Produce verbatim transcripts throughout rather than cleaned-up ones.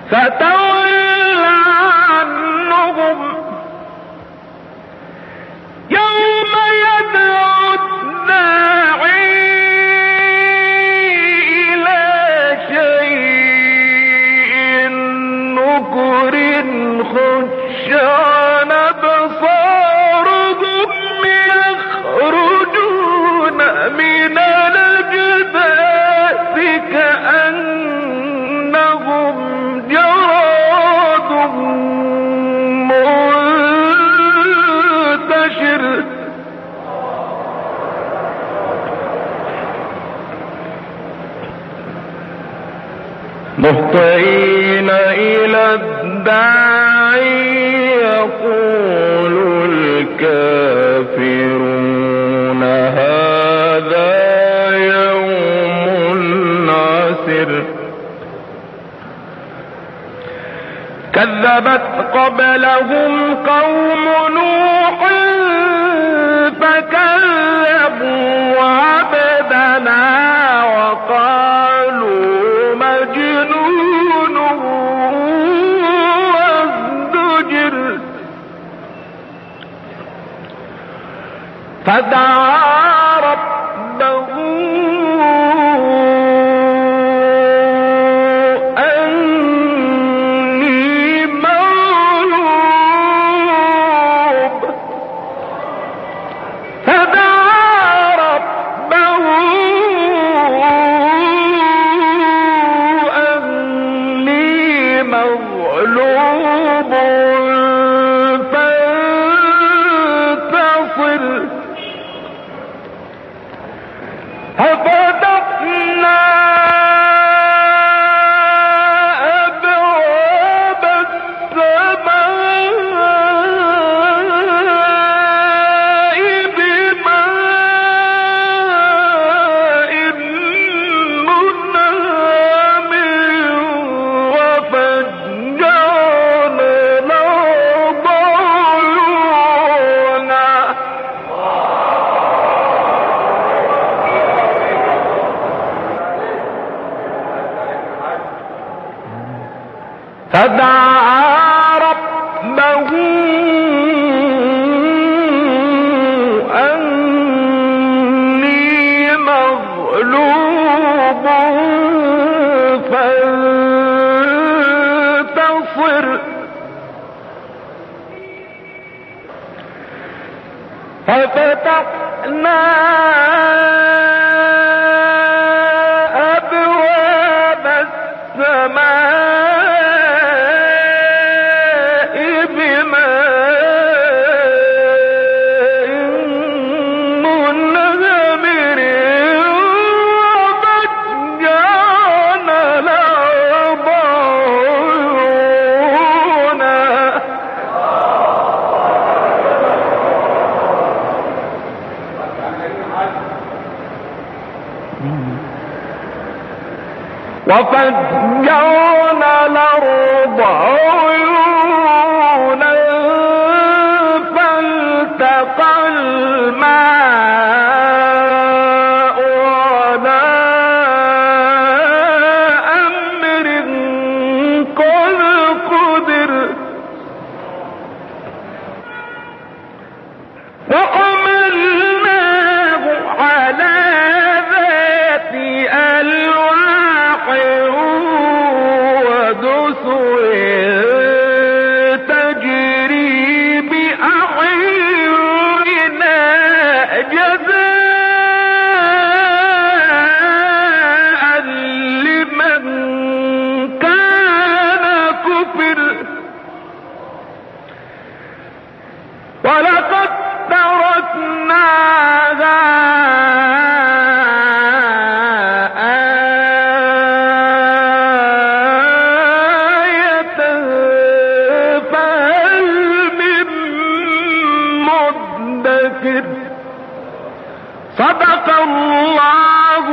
فتول عنهم يوم يدعو الداعي إلى شيء نكر خش عن أبصارهم يخرجون من الأجداث كأنهم جراد منتشر مهطعين إلى الداعي يقول الكافرون هذا يوم عسر كذبت قبلهم قوم نوح فكذبوا عبدنا وقالوا مجنون وازدجر فدعا ربه أني مغلوب فدعا ربه أني مغلوب فانتصر ففتحنا أبواب السماء بماء منهمر وفجرنا الأرض عيونا فدعا ربه أني مغلوب فانتصر ففتحنا أبواب السماء وفجرنا الأرض عيونا فالتقى الماء على أمر قد قدر وحملناه على ذات ألواح ودسر تجري بأعيننا جزاء لمن كان كفر ولقد تركناها آية فهل من مدكر صدق الله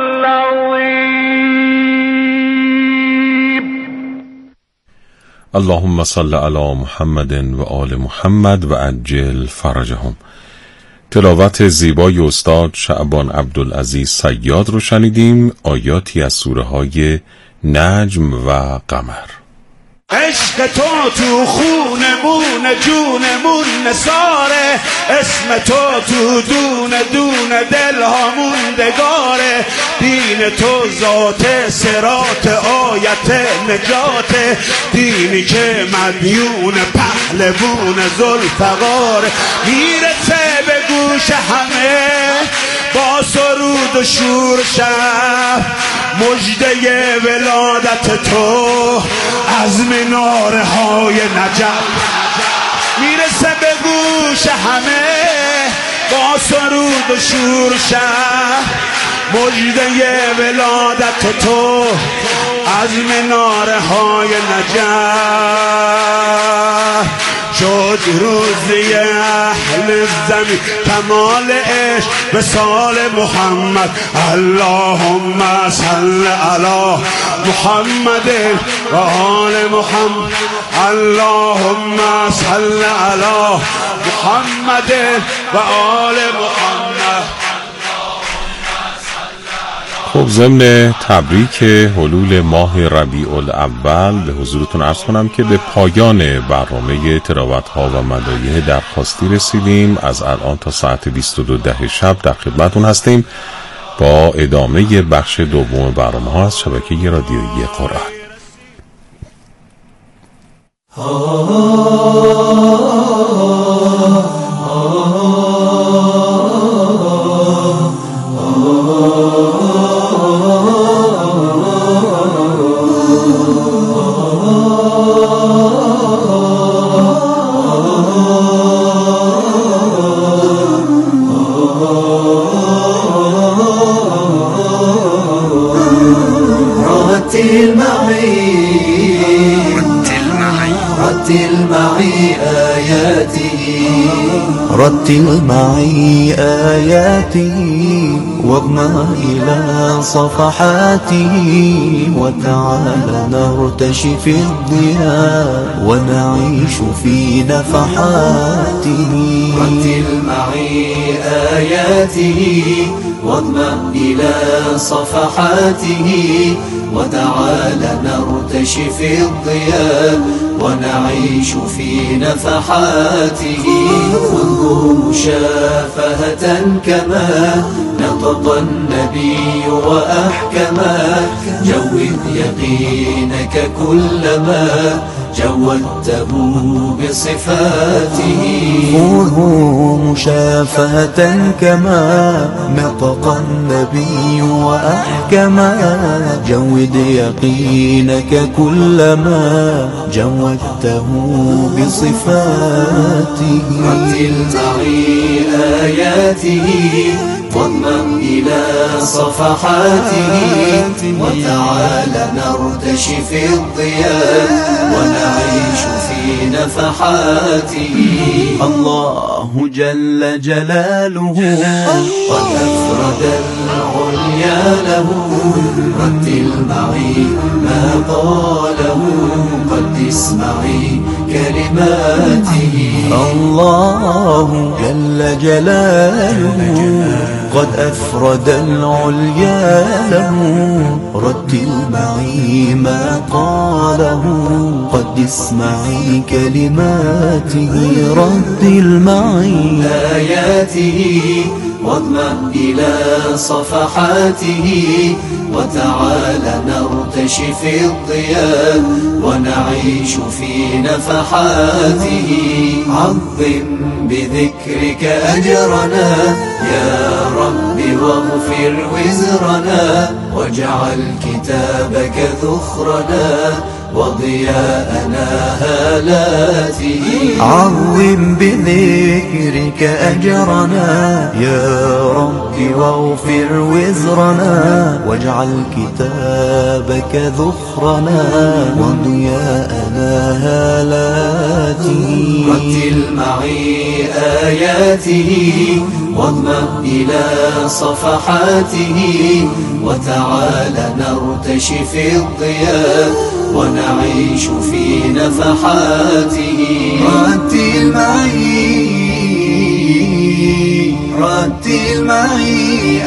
العظيم. اللهم صل على محمد و آل محمد و عجل فرجهم. تلاوت زیبای استاد شعبان عبدالعزیز صیاد رو شنیدیم. آیاتی از سوره های نجم و قمر. عشق تو تو خونمون جونمون نثاره، اسم تو تو دون دون دلها موندگاره، دین تو ذات صراط آیت نجات، دینی که مدیون پهلوون ذوالفقاره، میرسه به گوش همه با سرود و شور شب، مژده ولادت تو از مناره های نجف، میرسه به گوش همه با سرود و شور شب، مژده ولادت تو از مناره های نجف. شد روزی اهل زمین کمال عشق به سال محمد، اللهم صل علی محمد و آل محمد، اللهم صل علی محمد و آل محمد. خب ضمن تبریک حلول ماه ربیع الاول به حضورتون عرض کنم که به پایان برنامه تلاوت ها و مدایح درخواستی رسیدیم. از الان تا ساعت بیست و دو ده شب در خدمتون هستیم با ادامه بخش دوم برنامه ها از شبکه رادیویی قرآن. رتل معي آياته رتل معي آياته واضمع إلى صفحاته وتعالى نرتشي في الضياء ونعيش في نفحاته. رتل معي آياته واضمع إلى صفحاته وتعالى نرتشي في الضياء ونعيش في نفحاته. انظر مشافهة كما نطق النبي وأحكما، جود يقينك كلما جودته بصفاته. انظر مشافهة كما نطق النبي وأحكما، جود يقينك كلما جودته بصفاته. رتل معي آياته واضمم إلى صفحاته وتعالى نرتشي في الضياء ونعيش في نفحاته. الله جل جلاله قد أفرد العليا له، رتل معي ما قاله قد اسمعي كلماته. الله جل جلاله قد أفرد العليا له، رتل معي ما قاله قد اسمعي كلماته. رتل معي آياته واضمم إلى صفحاته وتعالى نرتشي في الضياء ونعيش في نفحاته. عظم بذكرك أجرنا يا رب واغفر وزرنا، واجعل كتابك ذخرنا وضياءنا هالاته. عظم بذكرك أجرنا يا رب واغفر وزرنا، واجعل كتابك ذخرنا وضياءنا هالاته. رتل معي آياته واضمم إلى صفحاته وتعالى نرتشي في الضياء ونعيش في نفحاته. رتل معي رتل معي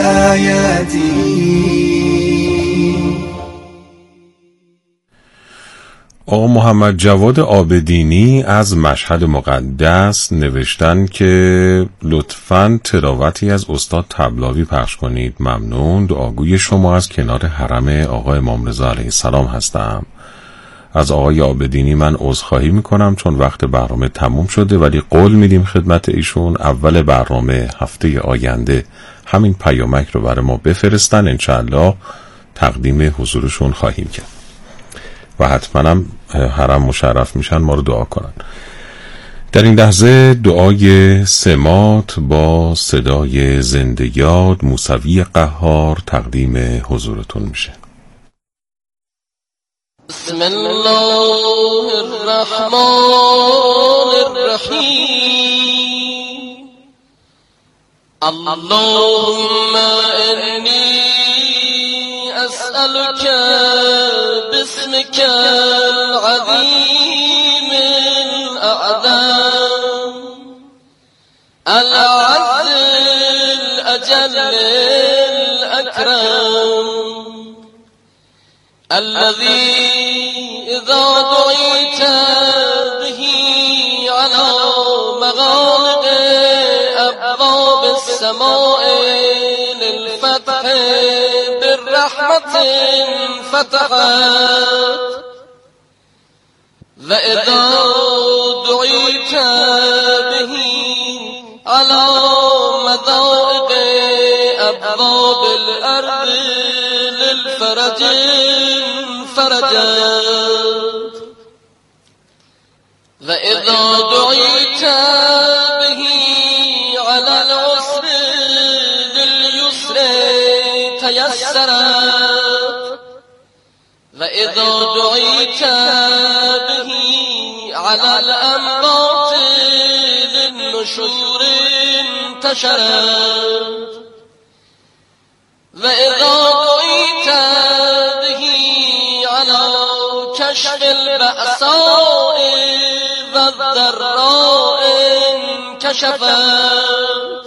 آياته. آقا محمد جواد عابدینی از مشهد مقدس نوشتن که لطفاً تلاوتی از استاد طبلاوی پخش کنید. ممنون. دعاگوی شما از کنار حرم آقا امام رضا علیه السلام هستم. از آقای عابدینی من عذرخواهی میکنم چون وقت برنامه تموم شده، ولی قول میدیم خدمت ایشون اول برنامه هفته آینده همین پیامک رو برای ما بفرستن، انشالله تقدیم حضورشون خواهیم کرد و حتما هم حرم مشرف میشن ما رو دعا کنن. در این لحظه دعای سمات با صدای زنده یاد موسوی قهار تقدیم حضورتون میشه. بسم الله الرحمن الرحیم. اللهم انی اسألك باسمك العظیم الاعظم الأعز الأجل الأكرم الذي إذا دعيت به على مغالق أبواب السماء للفتح بالرحمة فتحت، وإذا دعيت به على مضائق أبواب الأرض للفرج فرجت، وإذا دعيت به على العسر لليسر تيسرت، وإذا دعيت به على الأنباط للنشور انتشرت، وإذا دعيت به على كشف البأساء والضراء انكشفت،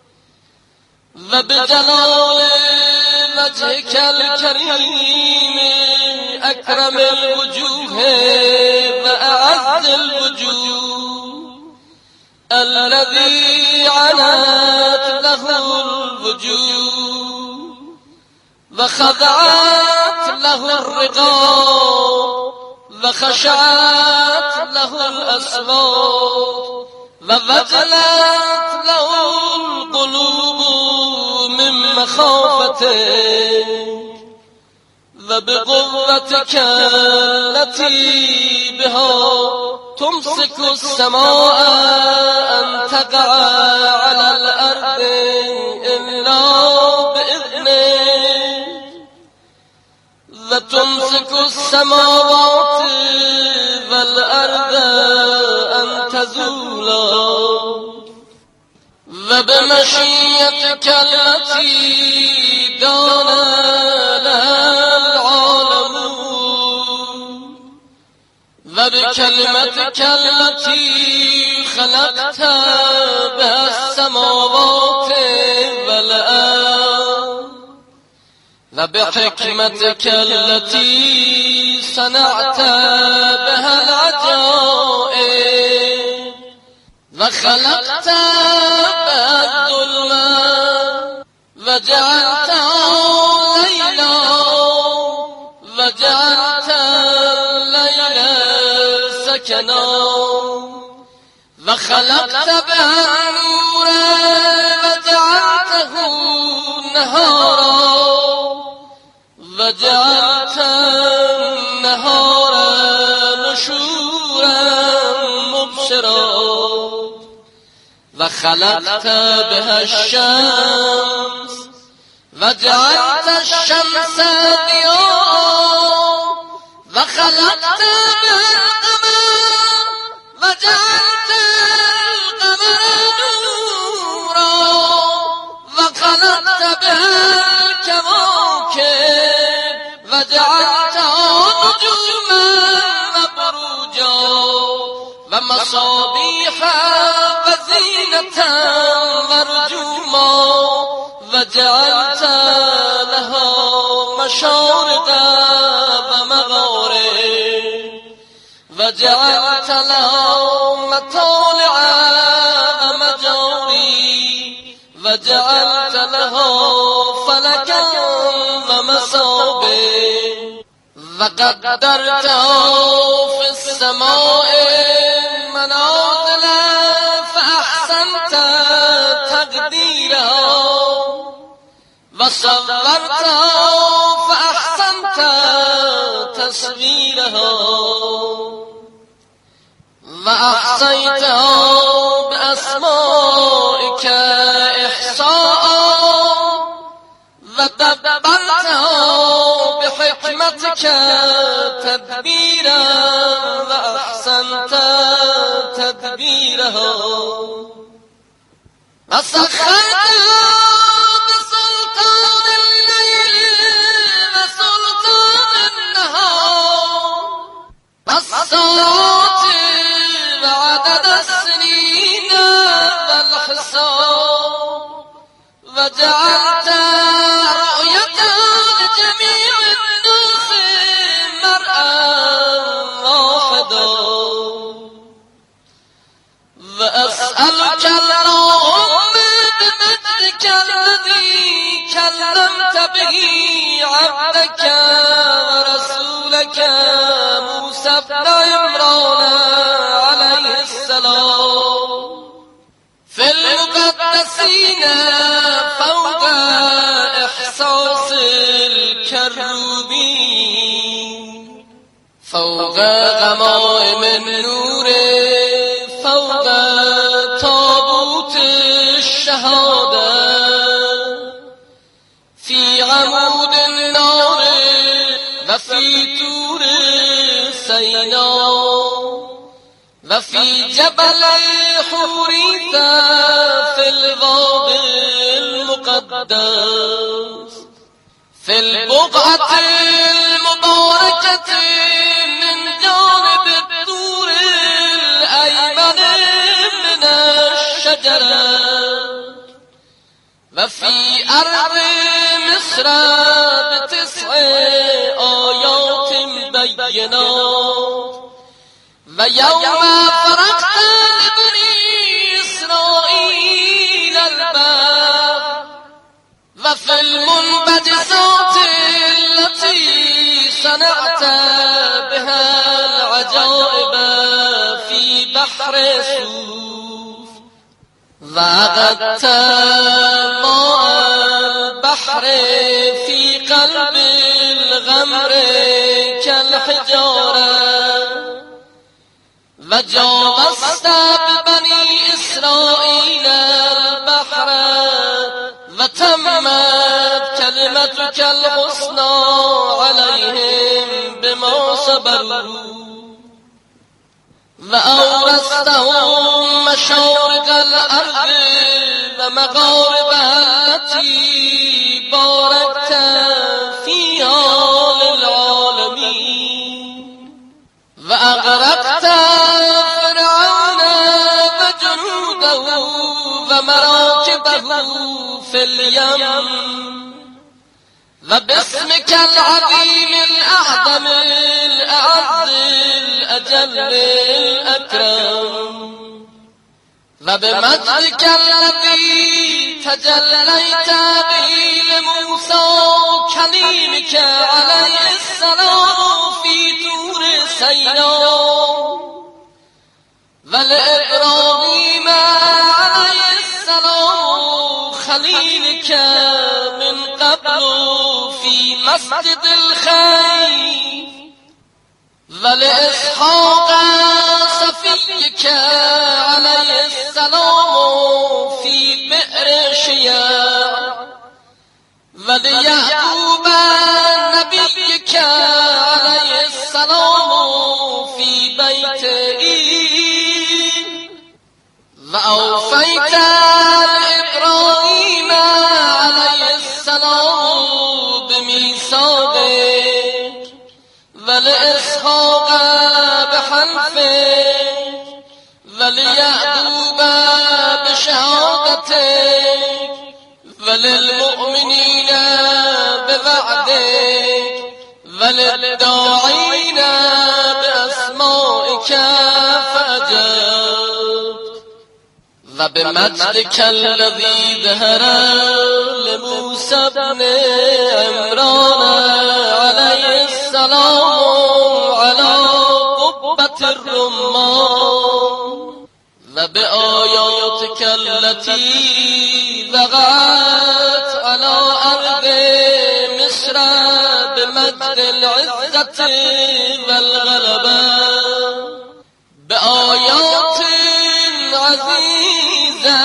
وبجلال وجهك الكريم أكرم الوجوه وأعز الوجوه الذي عنت له الوجوه وخضعت له الرقاب وخشعت له الأصوات ووجلت له القلوب من مخافتك، وبقوتك التي بها تمسك السماء أن تقع على الأرض إلا بإذنك، وتمسك السماوات والأرض أن تزولا، وبمشيئتك التي دان لها العالمون، وبكلمتك التي خلقت بها السماوات والأرض، وبحكمتك التي صنعت بها العجائب، وخلقت بها الظلمات وجعلتها ليلا، وجعلت الليل سكنا، وخلقت بها النور وجعلته نهارا، وجعلت النهار نشورا مبصرا، وخلقت بها الشمس وجعلت الشمس ضياء، وخلقت بها القمر وجعلت القمر نورا، وخلقت بها الكواكب وجعلتها نجوما وبروجا ومصابيح وزينة ورجوما، وجعلت لها مشارق ومغارب، وجعلت لها مطالع ومجاري وجعلت لها فلكا ومصابيح وقدرتها في السماء منازل فأحسنت تقديرها وصورتها فأحسنت تصويرها وأحصيتها بأسمائك إحصاء ودبرتها بحكمتك تدبيرا وأحسنت تدبيرها وسخرتها بسلطان الليل وسلطان النهار والساعات وعدد السنين والحساب وجعلت رؤيتها لجميع الناس مرأى واحدا وأسألك اللهم بمجدك الذي كلمت به عبدك ورسولك موسى بن عمران عليه السلام في المقدسين فوق إحساس الكروبين فوق غمائم النور فوق تابوت الشهادة في عمود النار وفي طور سيناء وفي جبل حوريت في الوادي المقدس في البقعة المباركة من جانب الطور الأيمن من الشجرة وفي أرض مصر بتسع آيات بينات ويوم فرقت لبني إسرائيل الباب وفي المنبجسات التي صنعت بها العجائب في بحر سوف وأغدت ماء البحر في قلب الغمر كالحجارة وجاوزت ببني إسرائيل البحر وتمت كلمتك الحسنى عليهم بما صبروا وأورثتهم مشارق الأرض ومغاربها التي باركت فيها للعالمين وأغرقت فرعون وجنوده ومراكبه في اليم وباسمك العظيم الأعظم الأعز الأجل الأكرم وبمجدك الذي تجليت به لموسى كليمك عليه السلام في طور سيناء ولإبراهيم عليه السلام خليلك من قبل في مسجد الخير ولإسحاق صفيك عليه السلام في بئر شياع وليعقوب نبيك عليه السلام في بيت إيل وأوفيت لإبراهيم عليه السلام بميثاقك ولإسحاق بحنفك وليعقوب بشهادتك وللمؤمنين بوعدك وللداعين بأسمائك و به مجدك الذي ظهر لموسى ابن عمران علیه السلام على قبة الرمان و به آیاتك التي وقعت على أرض مصر بمجد العزة والغلبة بآيات عزيزة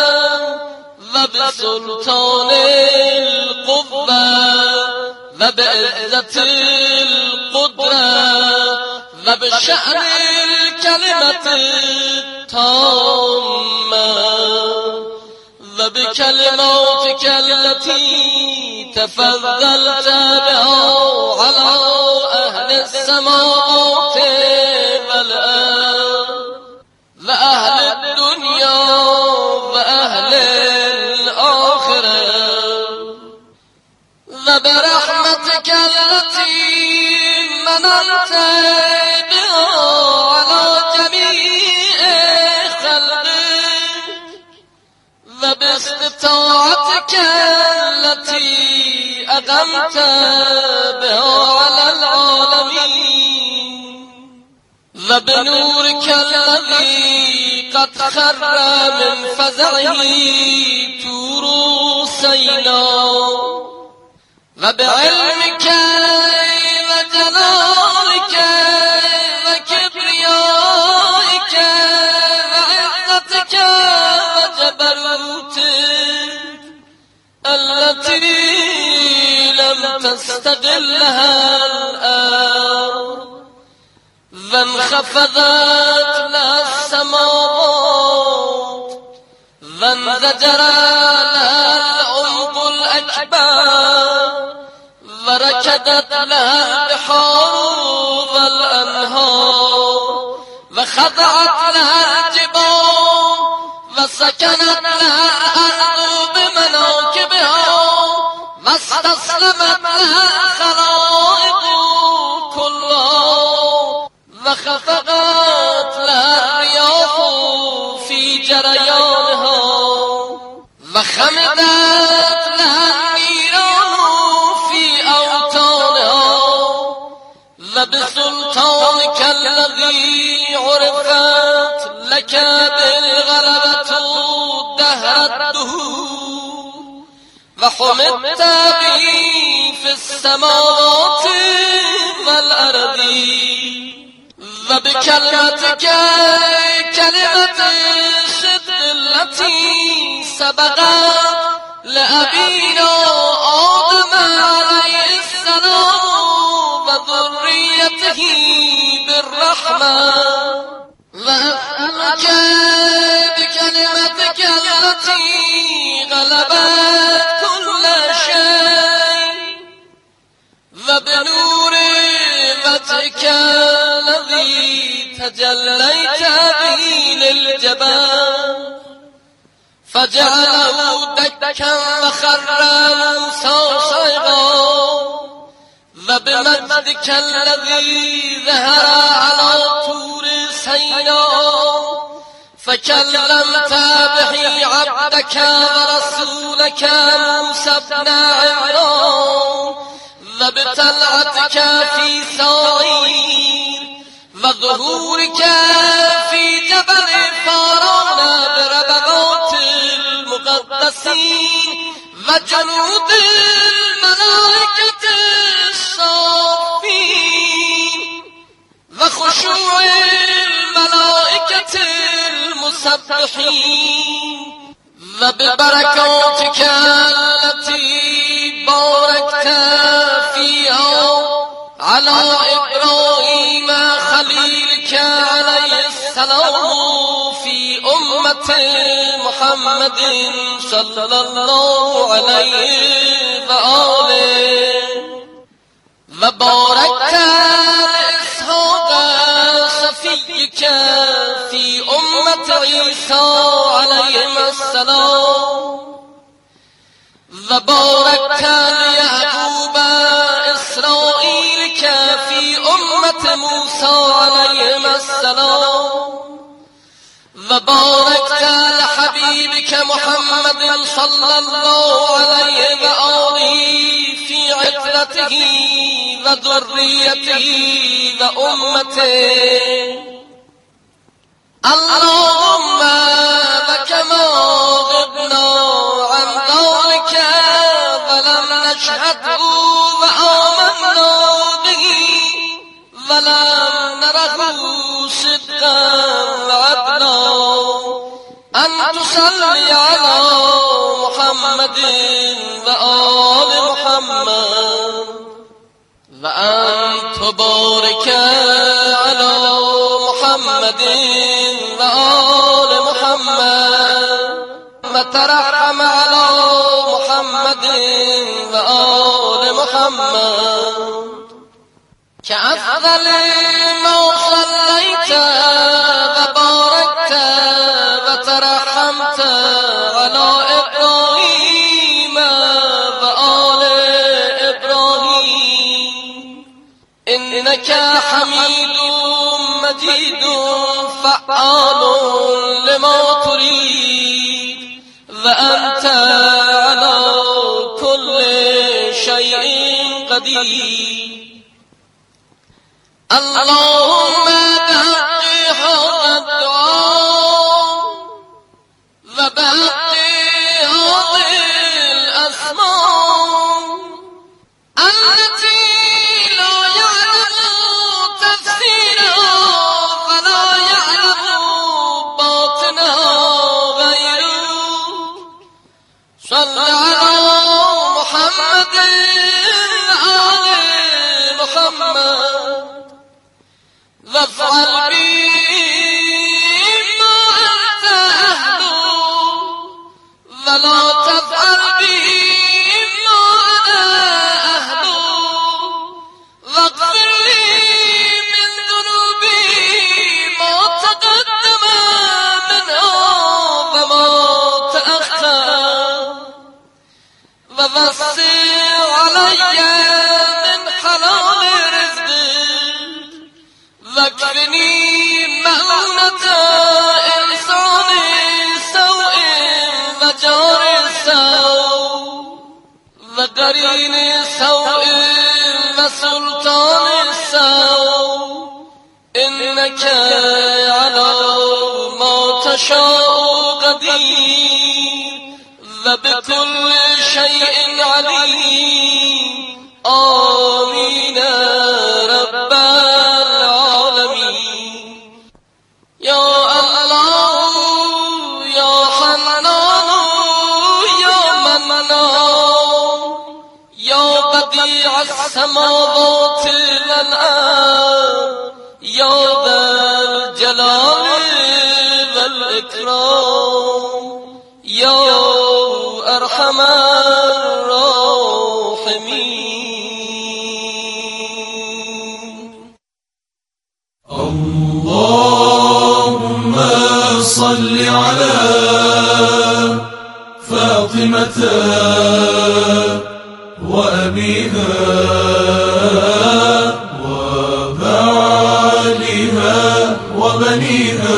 وبسلطان القوة وبعزة القدرة وبشأن الكلمة التامة وبكلماتك التي تفضلت بها على أهل السماوات والأرض وأهل الدنيا وأهل الآخرة وبرحمتك التي مننت بها على جميع خلقك وباستطاعتك التي أقمت بها على العالمين وبنورك الذي قد خر من فزعه طور سيناء وبعلمك وجلالك وكبريائك وعزتك وجبروتك التي لم تستقلها الأرض وانخفضت لها السماوات وانزجر لها العمق الأكبر وركدت لها البحار والأنهار وخضعت لها الجبال وسكنت لها الأرض بمناكبها واستسلمت لها الخلائق كلها وخفقت لها الرياح في جريانها وخمدت لها النيران في أوطانها وبسلطانك الذي عرفت لك بالغلبة دهر الدهور وحمدت به في السماوات والأرض وبكلمتك كلمة الصدق التي سبقت لأبينا آدم عليه السلام وذريته بالرحمة وأسألك بكلمتك التي غلبت كل شيء وبنور وجهك الذي تجليت به للجبال فجعله دكا وخر موسى صيغا وبمجدك الذي ظهر على طور سيناء فكلمت به عبدك ورسولك موسى بن عمران وبطلعتك في سعير وظهورك في جبل فاران بربغات المقدسين وجنود الملائكة الصافين وخشوع الملائكة المسبحين وببركاتك التي باركت فيها على إبراهيم خليلك عليه السلام في أمة محمد صلى الله عليه وآله وباركت لإسحاق صفيك في أمة عيسى عليه السلام وباركت ليعقوب إسرائيل في أمة موسى عليه السلام وباركت لحبيبك محمد صلى الله عليه وآله في عترته وذريته وأمته. اللهم وكما غبنا عن ذلك ولم نشهده وآمنا به ولم نره صدقا وعدنا أن تصلي على محمد وآل محمد وأن تبارك على محمد وآل محمد وترحم على محمد وآل محمد كأفضل ما صليت وباركت وترحمت على إبراهيم وآل إبراهيم إنك حميد مجيد فعال لما تريد وأنت على كل شيء قدير. اللهم بحق حق الدعاء وبحق هذه الأسماء التي لا يعلم تفسيرها ولا يعلم باطنها غيره صل على محمد آل محمد وافعل بي ما أنت أهله ولا تفعل بي ما أنا أهله واغفر لي من ذنوبي ما تقدم منها وما تأخر ووسع علي من حلال رزقك واكفني مؤونة إنسان سوء وجار سوء وقرين سوء وسلطان سوء إنك على ما تشاء قدير وبكل شيء عليم. آمين رب العالمين. يا الله يا حنان يا منان يا بديع السماوات والأرض يا ذا الجلال والإكرام يا أرحم الراحمين. اللهم صل على فاطمة وأبيها وبعلها وبنيها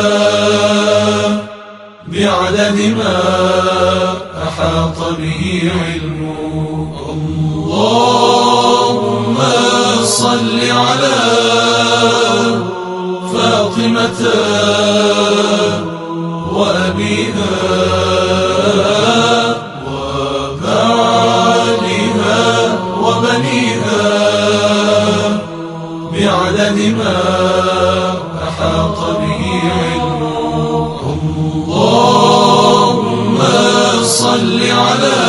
بعدد ما أحاط به علمه. اللهم صل على فاطمة وأبيها وبعلها وبنيها بعدد ما أحاط به علمه. اللهم صل على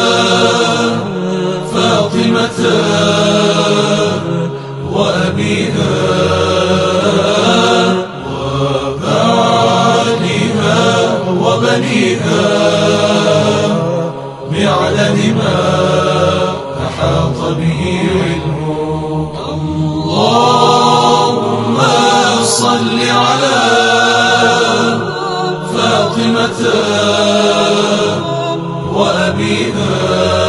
فاطمة وأبيها وبعلها وبنيها بعدد ما أحاط به علمه. اللهم صل على فاطمة وأبيها